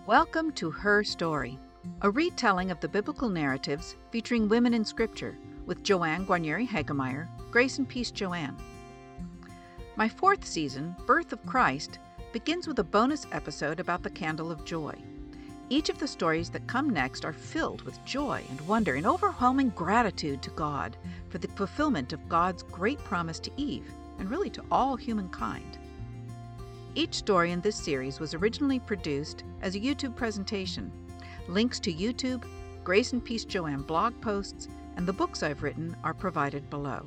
Welcome to Her Story, a retelling of the biblical narratives featuring women in Scripture with Joanne Guarnieri Hagemeyer, Grace and Peace Joanne. My fourth season, Birth of Christ, begins with a bonus episode about the Candle of Joy. Each of the stories that come next are filled with joy and wonder and overwhelming gratitude to God for the fulfillment of God's great promise to Eve and really to all humankind. Each story in this series was originally produced as a YouTube presentation. Links to YouTube, Grace and Peace Joanne blog posts, and the books I've written are provided below.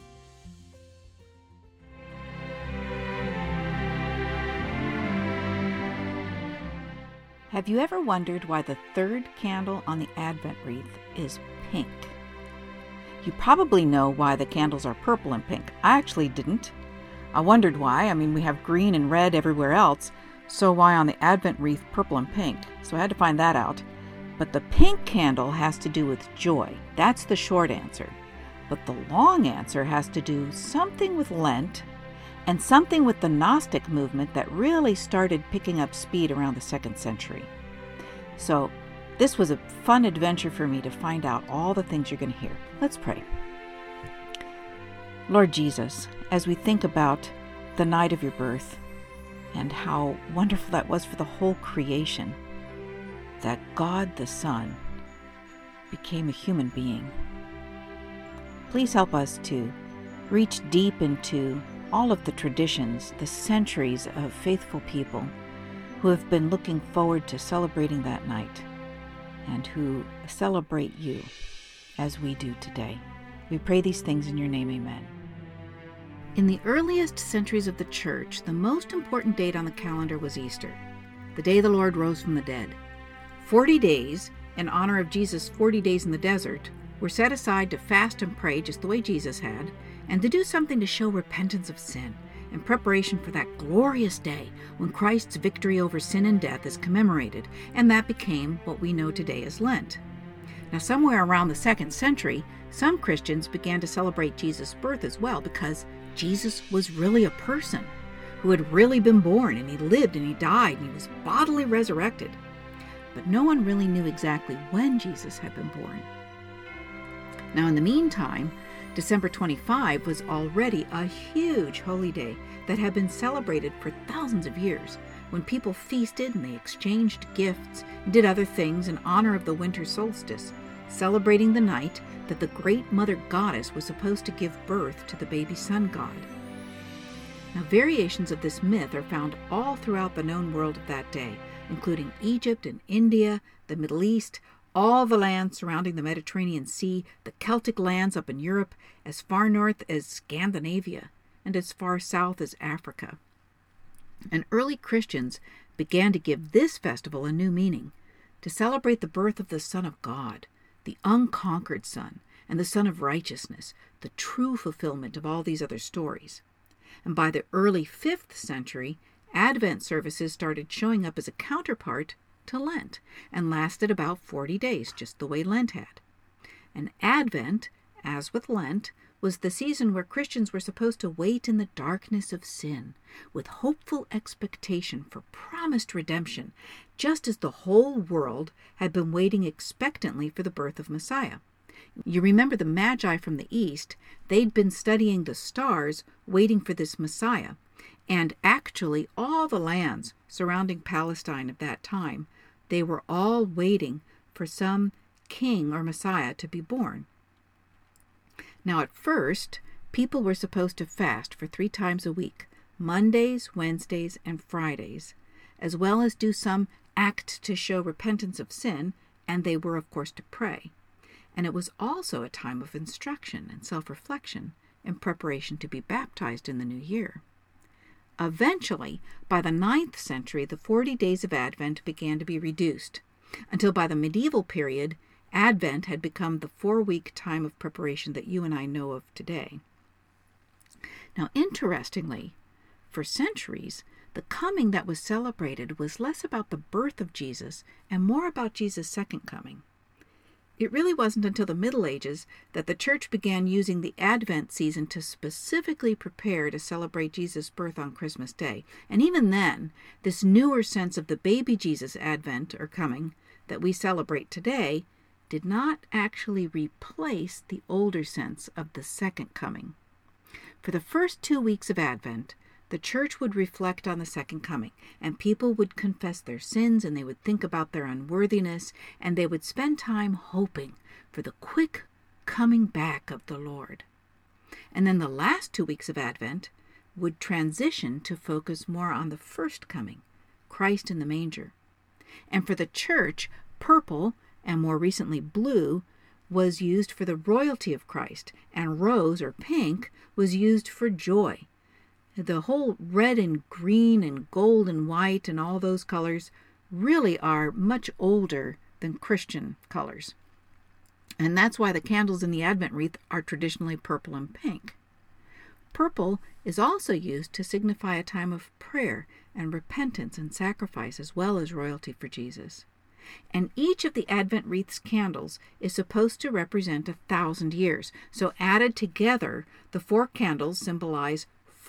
Have you ever wondered why the third candle on the Advent wreath is pink? You probably know why the candles are purple and pink. I actually didn't. I wondered why. We have green and red everywhere else, so why on the Advent wreath purple and pink? So I had to find that out. But the pink candle has to do with joy. That's the short answer. But the long answer has to do something with Lent and something with the Gnostic movement that really started picking up speed around the 2nd century. So this was a fun adventure for me to find out all the things you're going to hear. Let's pray. Lord Jesus, as we think about the night of your birth and how wonderful that was for the whole creation, that God the Son became a human being, please help us to reach deep into all of the traditions, the centuries of faithful people who have been looking forward to celebrating that night and who celebrate you as we do today. We pray these things in your name, amen. In the earliest centuries of the Church, the most important date on the calendar was Easter, the day the Lord rose from the dead. 40 days, in honor of Jesus' 40 days in the desert, were set aside to fast and pray just the way Jesus had, and to do something to show repentance of sin in preparation for that glorious day when Christ's victory over sin and death is commemorated, and that became what we know today as Lent. Now, somewhere around the 2nd century, some Christians began to celebrate Jesus' birth as well, because Jesus was really a person who had really been born, and he lived and he died and he was bodily resurrected. But no one really knew exactly when Jesus had been born. Now, in the meantime, December 25 was already a huge holy day that had been celebrated for thousands of years, when people feasted and they exchanged gifts and did other things in honor of the winter solstice, celebrating the night that the great mother goddess was supposed to give birth to the baby sun god. Now, variations of this myth are found all throughout the known world of that day, including Egypt and India, the Middle East, all the lands surrounding the Mediterranean Sea, the Celtic lands up in Europe, as far north as Scandinavia, and as far south as Africa. And early Christians began to give this festival a new meaning, to celebrate the birth of the Son of God, the unconquered Son, and the Son of Righteousness, the true fulfillment of all these other stories. And by the early 5th century, Advent services started showing up as a counterpart to Lent, and lasted about 40 days, just the way Lent had. And Advent, as with Lent, was the season where Christians were supposed to wait in the darkness of sin, with hopeful expectation for promised redemption, just as the whole world had been waiting expectantly for the birth of Messiah. You remember the Magi from the East, they'd been studying the stars, waiting for this Messiah, and actually all the lands surrounding Palestine at that time, they were all waiting for some king or Messiah to be born. Now, at first, people were supposed to fast for 3 times a week, Mondays, Wednesdays, and Fridays, as well as do some act to show repentance of sin, and they were, of course, to pray. And it was also a time of instruction and self-reflection in preparation to be baptized in the new year. Eventually, by the 9th century, the 40 days of Advent began to be reduced, until by the medieval period, Advent had become the 4-week time of preparation that you and I know of today. Now, interestingly, for centuries, the coming that was celebrated was less about the birth of Jesus and more about Jesus' second coming. It really wasn't until the Middle Ages that the church began using the Advent season to specifically prepare to celebrate Jesus' birth on Christmas Day. And even then, this newer sense of the baby Jesus Advent, or coming, that we celebrate today, did not actually replace the older sense of the second coming. For the first 2 weeks of Advent, the church would reflect on the second coming, and people would confess their sins, and they would think about their unworthiness, and they would spend time hoping for the quick coming back of the Lord. And then the last 2 weeks of Advent would transition to focus more on the first coming, Christ in the manger. And for the church, purple, and more recently blue, was used for the royalty of Christ, and rose, or pink, was used for joy. The whole red and green and gold and white and all those colors really are much older than Christian colors. And that's why the candles in the Advent wreath are traditionally purple and pink. Purple is also used to signify a time of prayer and repentance and sacrifice, as well as royalty for Jesus. And each of the Advent wreath's candles is supposed to represent 1,000 years. So added together, the 4 candles symbolize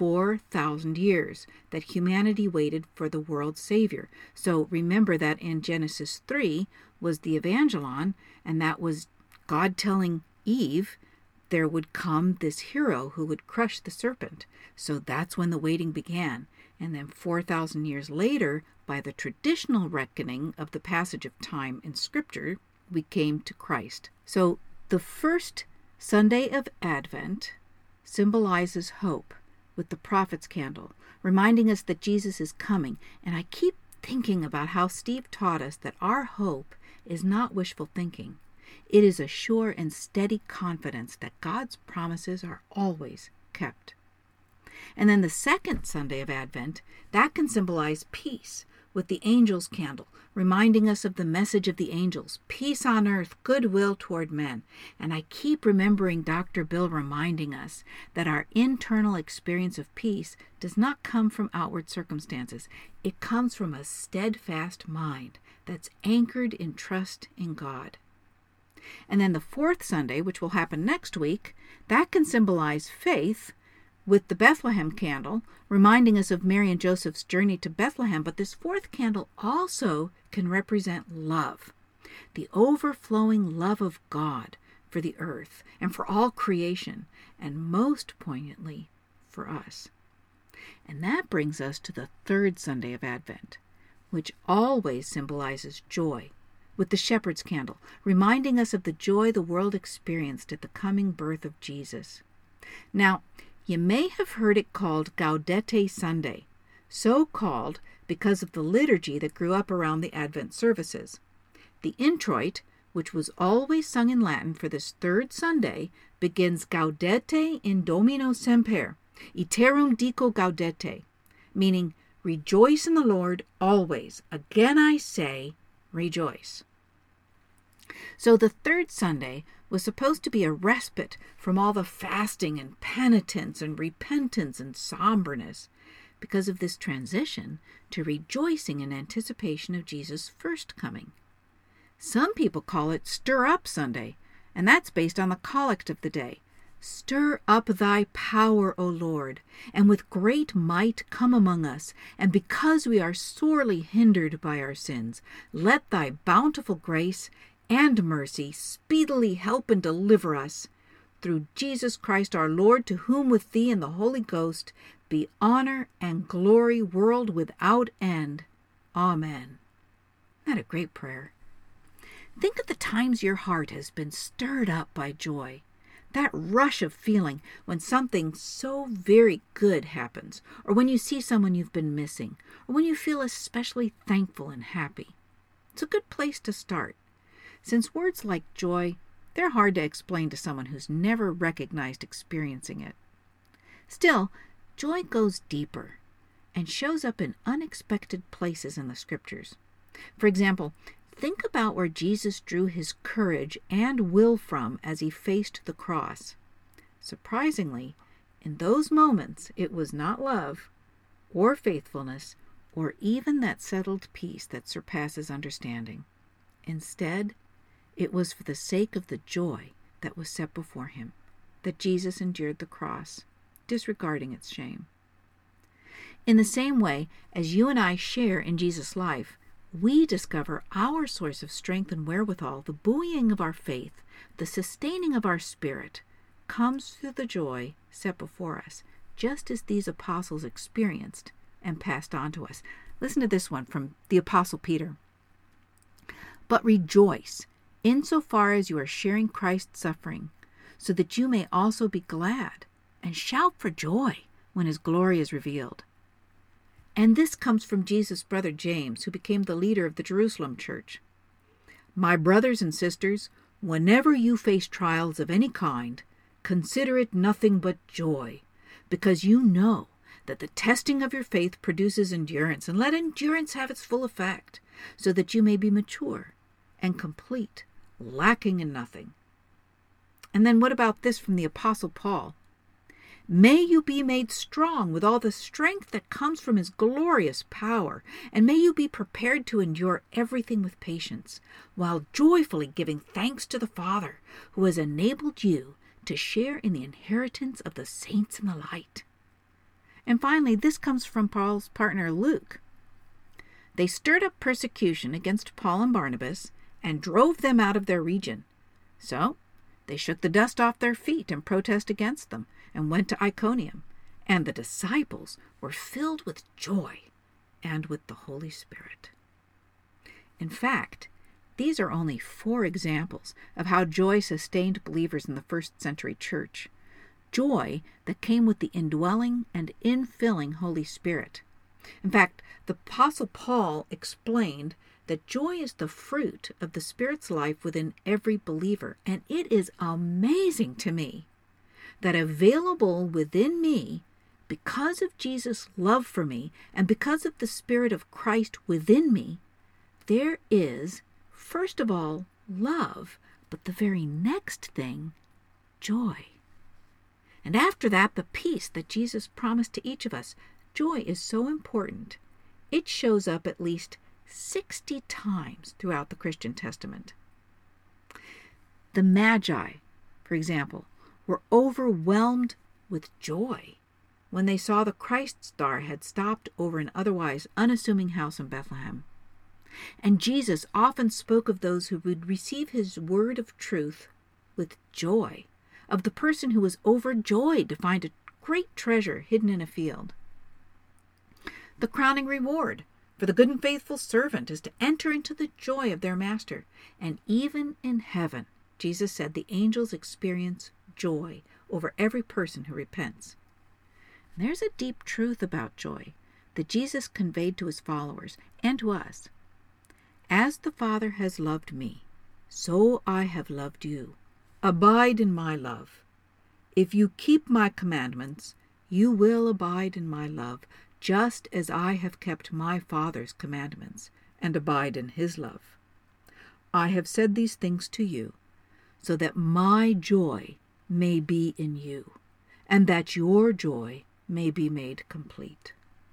4,000 years that humanity waited for the world's Savior. So remember that in Genesis 3 was the Evangelon, and that was God telling Eve there would come this hero who would crush the serpent. So that's when the waiting began. And then 4,000 years later, by the traditional reckoning of the passage of time in Scripture, we came to Christ. So the first Sunday of Advent symbolizes hope with the prophet's candle, reminding us that Jesus is coming. And I keep thinking about how Steve taught us that our hope is not wishful thinking. It is a sure and steady confidence that God's promises are always kept. And then the second Sunday of Advent, that can symbolize peace with the angel's candle, reminding us of the message of the angels, peace on earth, goodwill toward men. And I keep remembering Dr. Bill reminding us that our internal experience of peace does not come from outward circumstances. It comes from a steadfast mind that's anchored in trust in God. And then the fourth Sunday, which will happen next week, that can symbolize faith with the Bethlehem candle, reminding us of Mary and Joseph's journey to Bethlehem. But this fourth candle also can represent love, the overflowing love of God for the earth and for all creation, and most poignantly for us. And that brings us to the third Sunday of Advent, which always symbolizes joy, with the shepherd's candle, reminding us of the joy the world experienced at the coming birth of Jesus. Now, you may have heard it called Gaudete Sunday, so called because of the liturgy that grew up around the Advent services. The introit, which was always sung in Latin for this third Sunday, begins Gaudete in Domino semper, iterum dico gaudete, meaning rejoice in the Lord always. Again I say, rejoice. So the third Sunday was supposed to be a respite from all the fasting and penitence and repentance and somberness because of this transition to rejoicing in anticipation of Jesus' first coming. Some people call it Stir Up Sunday, and that's based on the collect of the day. Stir up thy power, O Lord, and with great might come among us, and because we are sorely hindered by our sins, let thy bountiful grace and mercy speedily help and deliver us. Through Jesus Christ our Lord, to whom with thee and the Holy Ghost be honor and glory world without end. Amen. Isn't that a great prayer? Think of the times your heart has been stirred up by joy. That rush of feeling when something so very good happens, or when you see someone you've been missing, or when you feel especially thankful and happy. It's a good place to start. Since words like joy, they're hard to explain to someone who's never recognized experiencing it. Still, joy goes deeper and shows up in unexpected places in the Scriptures. For example, think about where Jesus drew his courage and will from as he faced the cross. Surprisingly, in those moments, it was not love or faithfulness or even that settled peace that surpasses understanding. Instead, It was for the sake of the joy that was set before him that Jesus endured the cross, disregarding its shame. In the same way as you and I share in Jesus' life, we discover our source of strength and wherewithal, the buoying of our faith, the sustaining of our spirit, comes through the joy set before us, just as these apostles experienced and passed on to us. Listen to this one from the Apostle Peter. But rejoice insofar as you are sharing Christ's suffering, so that you may also be glad and shout for joy when his glory is revealed. And this comes from Jesus' brother James, who became the leader of the Jerusalem church. My brothers and sisters, whenever you face trials of any kind, consider it nothing but joy, because you know that the testing of your faith produces endurance, and let endurance have its full effect, so that you may be mature and complete, lacking in nothing. And then what about this from the Apostle Paul? May you be made strong with all the strength that comes from his glorious power, and may you be prepared to endure everything with patience, while joyfully giving thanks to the Father, who has enabled you to share in the inheritance of the saints in the light. And finally, this comes from Paul's partner Luke. They stirred up persecution against Paul and Barnabas and drove them out of their region. So they shook the dust off their feet in protest against them and went to Iconium, and the disciples were filled with joy and with the Holy Spirit. In fact, these are only 4 examples of how joy sustained believers in the first century church. Joy that came with the indwelling and infilling Holy Spirit. In fact, the Apostle Paul explained that joy is the fruit of the Spirit's life within every believer, and it is amazing to me that available within me, because of Jesus' love for me and because of the Spirit of Christ within me, there is, first of all, love, but the very next thing, joy. And after that, the peace that Jesus promised to each of us. Joy is so important. It shows up at least 60 times throughout the Christian Testament. The Magi, for example, were overwhelmed with joy when they saw the Christ star had stopped over an otherwise unassuming house in Bethlehem. And Jesus often spoke of those who would receive his word of truth with joy, of the person who was overjoyed to find a great treasure hidden in a field. The crowning reward for the good and faithful servant is to enter into the joy of their master. And even in heaven, Jesus said, the angels experience joy over every person who repents. And there's a deep truth about joy that Jesus conveyed to his followers and to us. As the Father has loved me, so I have loved you. Abide in my love. If you keep my commandments, you will abide in my love, just as I have kept my Father's commandments and abide in his love. I have said these things to you, so that my joy may be in you, and that your joy may be made complete.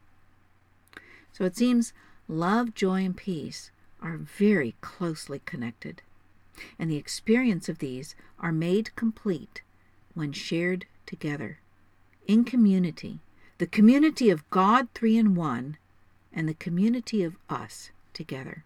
So it seems love, joy, and peace are very closely connected, and the experience of these are made complete when shared together, in community, the community of God 3 in 1, and the community of us together.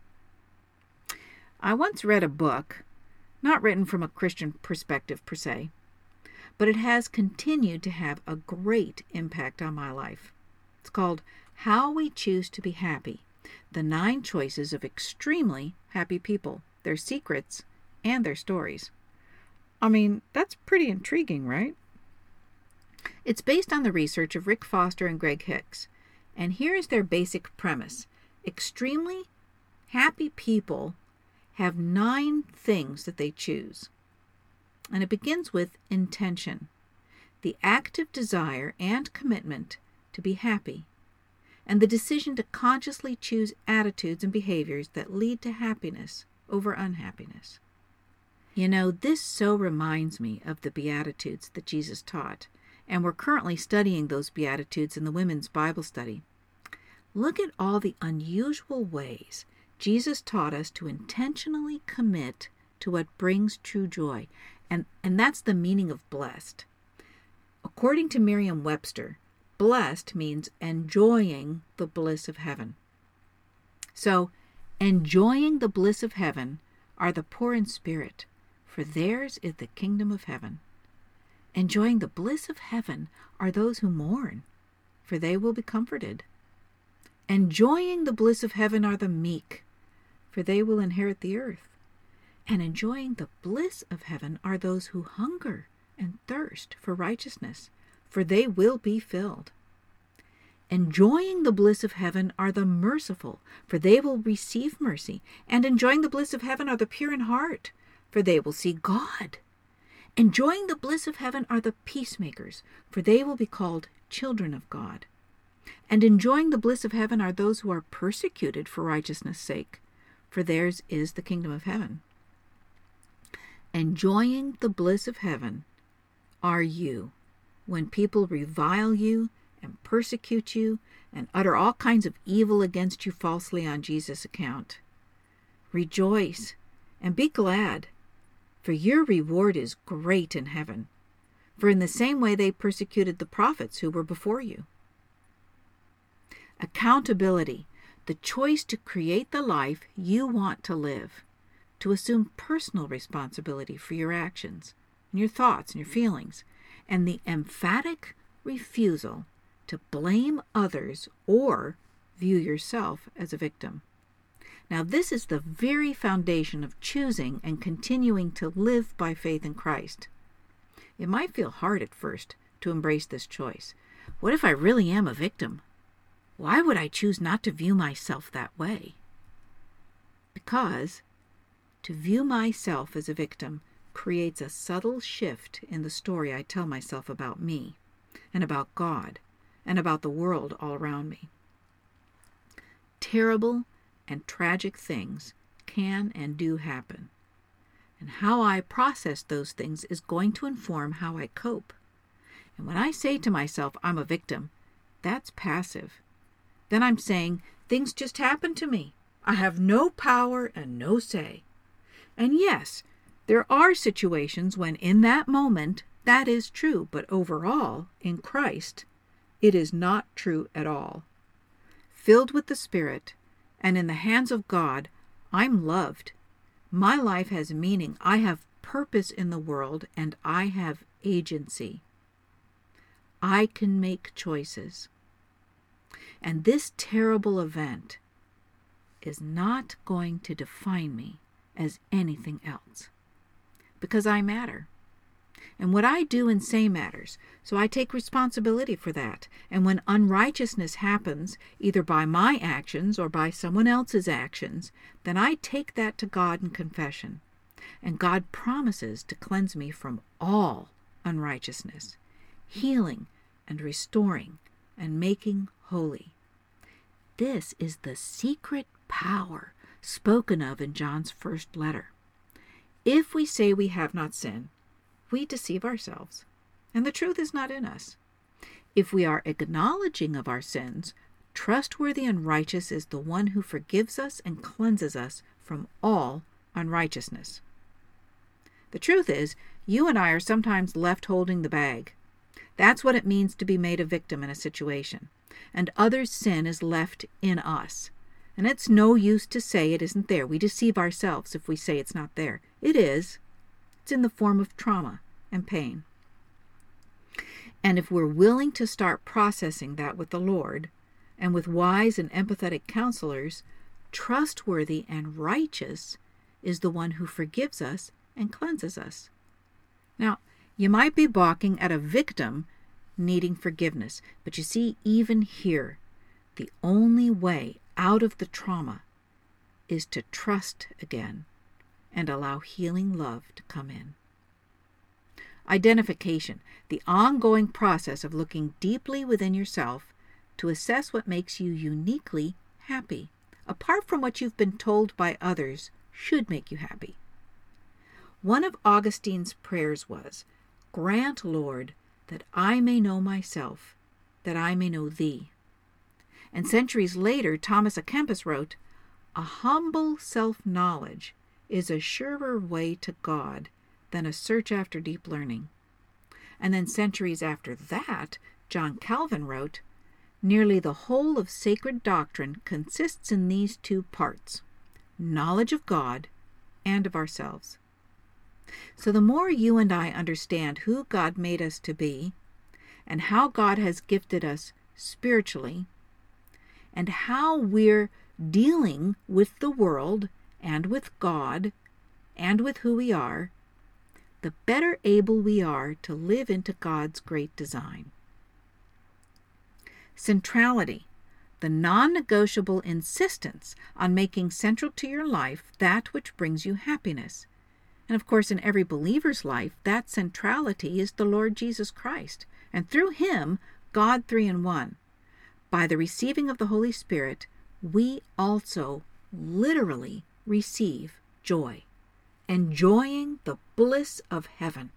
I once read a book, not written from a Christian perspective per se, but it has continued to have a great impact on my life. It's called How We Choose to Be Happy, the 9 Choices of Extremely Happy People, Their Secrets, and Their Stories. I mean, that's pretty intriguing, right? It's based on the research of Rick Foster and Greg Hicks, and here is their basic premise. Extremely happy people have 9 things that they choose. And it begins with intention, the active desire and commitment to be happy, and the decision to consciously choose attitudes and behaviors that lead to happiness over unhappiness. You know, this so reminds me of the Beatitudes that Jesus taught, and we're currently studying those Beatitudes in the Women's Bible Study. Look at all the unusual ways Jesus taught us to intentionally commit to what brings true joy. And that's the meaning of blessed. According to Merriam-Webster, blessed means enjoying the bliss of heaven. So, enjoying the bliss of heaven are the poor in spirit, for theirs is the kingdom of heaven. Enjoying the bliss of heaven are those who mourn, for they will be comforted. Enjoying the bliss of heaven are the meek, for they will inherit the earth. And enjoying the bliss of heaven are those who hunger and thirst for righteousness, for they will be filled. Enjoying the bliss of heaven are the merciful, for they will receive mercy. And enjoying the bliss of heaven are the pure in heart, for they will see God. Enjoying the bliss of heaven are the peacemakers, for they will be called children of God. And enjoying the bliss of heaven are those who are persecuted for righteousness' sake, for theirs is the kingdom of heaven. Enjoying the bliss of heaven are you, when people revile you and persecute you and utter all kinds of evil against you falsely on Jesus' account. Rejoice and be glad, for your reward is great in heaven. For in the same way they persecuted the prophets who were before you. Accountability, the choice to create the life you want to live, to assume personal responsibility for your actions and your thoughts and your feelings, and the emphatic refusal to blame others or view yourself as a victim. Now, this is the very foundation of choosing and continuing to live by faith in Christ. It might feel hard at first to embrace this choice. What if I really am a victim? Why would I choose not to view myself that way? Because to view myself as a victim creates a subtle shift in the story I tell myself about me and about God and about the world all around me. Terrible and tragic things can and do happen. And how I process those things is going to inform how I cope. And when I say to myself, I'm a victim, that's passive. Then I'm saying, things just happen to me. I have no power and no say. And yes, there are situations when in that moment that is true, but overall, in Christ, it is not true at all. Filled with the Spirit and in the hands of God, I'm loved. My life has meaning. I have purpose in the world, and I have agency. I can make choices. And this terrible event is not going to define me as anything else, because I matter. And what I do and say matters, so I take responsibility for that. And when unrighteousness happens, either by my actions or by someone else's actions, then I take that to God in confession. And God promises to cleanse me from all unrighteousness, healing and restoring and making holy. This is the secret power spoken of in John's first letter. If we say we have not sinned, we deceive ourselves, and the truth is not in us. If we are acknowledging of our sins, trustworthy and righteous is the one who forgives us and cleanses us from all unrighteousness. The truth is, you and I are sometimes left holding the bag. That's what it means to be made a victim in a situation. And others' sin is left in us. And it's no use to say it isn't there. We deceive ourselves if we say it's not there. It is. It's in the form of trauma and pain. And if we're willing to start processing that with the Lord, and with wise and empathetic counselors, trustworthy and righteous is the one who forgives us and cleanses us. Now, you might be balking at a victim needing forgiveness, but you see, even here, the only way out of the trauma is to trust again and allow healing love to come in. Identification, the ongoing process of looking deeply within yourself to assess what makes you uniquely happy, apart from what you've been told by others should make you happy. One of Augustine's prayers was, "Grant, Lord, that I may know myself, that I may know Thee." And centuries later, Thomas à Kempis wrote, "A humble self-knowledge is a surer way to God than a search after deep learning. And then centuries after that, John Calvin wrote, "Nearly the whole of sacred doctrine consists in these two parts, knowledge of God and of ourselves." So the more you and I understand who God made us to be, and how God has gifted us spiritually, and how we're dealing with the world and with God and with who we are, the better able we are to live into God's great design. Centrality, the non-negotiable insistence on making central to your life that which brings you happiness. And of course, in every believer's life, that centrality is the Lord Jesus Christ, and through him, God 3 in 1. By the receiving of the Holy Spirit, we also literally receive joy, enjoying the bliss of heaven.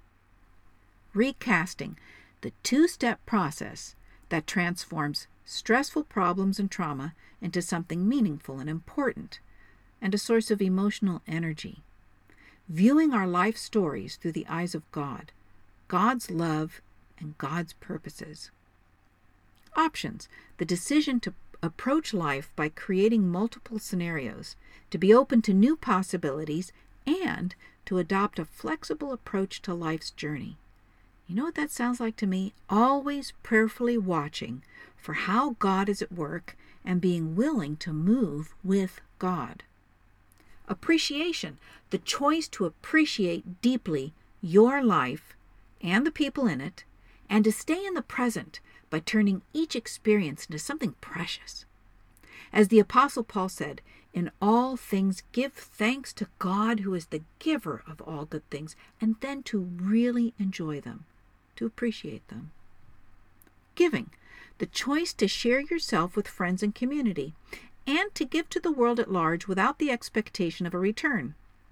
Recasting, the two-step process that transforms stressful problems and trauma into something meaningful and important, and a source of emotional energy. Viewing our life stories through the eyes of God, God's love, and God's purposes. Options, the decision to approach life by creating multiple scenarios, to be open to new possibilities, and to adopt a flexible approach to life's journey. You know what that sounds like to me? Always prayerfully watching for how God is at work and being willing to move with God. Appreciation, the choice to appreciate deeply your life and the people in it, and to stay in the present by turning each experience into something precious. As the Apostle Paul said, "In all things give thanks to God who is the giver of all good things," and then to really enjoy them, to appreciate them. Giving, the choice to share yourself with friends and community, and to give to the world at large without the expectation of a return.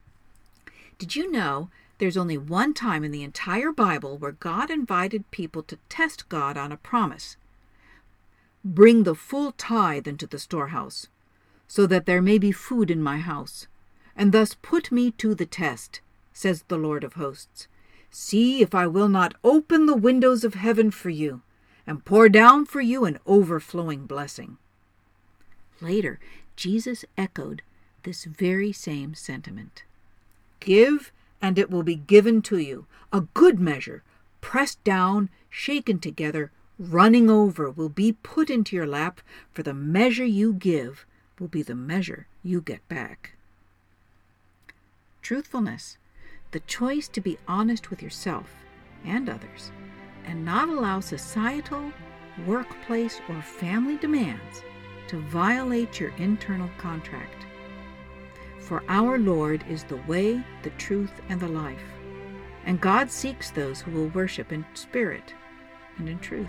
Did you know there's only one time in the entire Bible where God invited people to test God on a promise? "Bring the full tithe into the storehouse, so that there may be food in my house, and thus put me to the test, says the Lord of hosts. See if I will not open the windows of heaven for you, and pour down for you an overflowing blessing." Later, Jesus echoed this very same sentiment. "Give, and it will be given to you. A good measure, pressed down, shaken together, running over, will be put into your lap, for the measure you give will be the measure you get back." Truthfulness, the choice to be honest with yourself and others, and not allow societal, workplace, or family demands to violate your internal contract. For our Lord is the way, the truth, and the life, and God seeks those who will worship in spirit and in truth.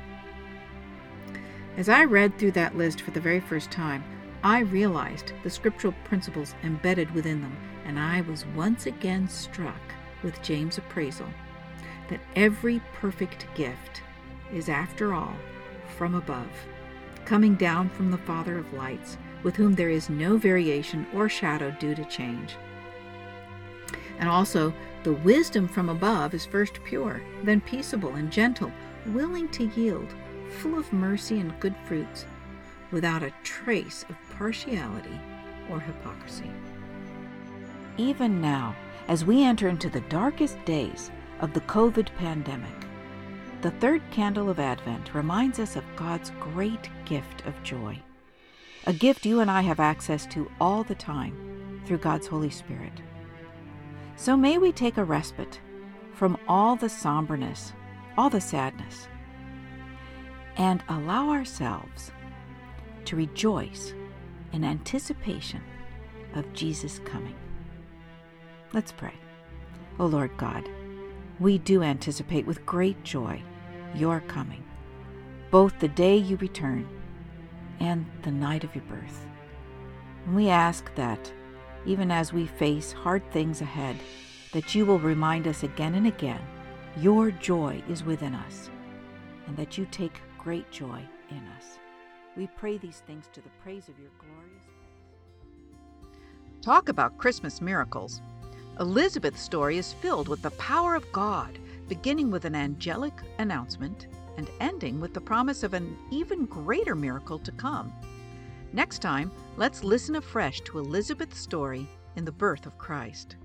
As I read through that list for the very first time, I realized the scriptural principles embedded within them, and I was once again struck with James' appraisal that every perfect gift is, after all, from above, coming down from the Father of lights, with whom there is no variation or shadow due to change. And also, the wisdom from above is first pure, then peaceable and gentle, willing to yield, full of mercy and good fruits, without a trace of partiality or hypocrisy. Even now, as we enter into the darkest days of the COVID pandemic, the third candle of Advent reminds us of God's great gift of joy, a gift you and I have access to all the time through God's Holy Spirit. So may we take a respite from all the somberness, all the sadness, and allow ourselves to rejoice in anticipation of Jesus' coming. Let's pray. O Lord God, we do anticipate with great joy your coming, both the day you return and the night of your birth. And we ask that, even as we face hard things ahead, that you will remind us again and again your joy is within us, and that you take great joy in us. We pray these things to the praise of your glorious grace. Talk about Christmas miracles. Elizabeth's story is filled with the power of God, beginning with an angelic announcement and ending with the promise of an even greater miracle to come. Next time, let's listen afresh to Elizabeth's story in the birth of Christ.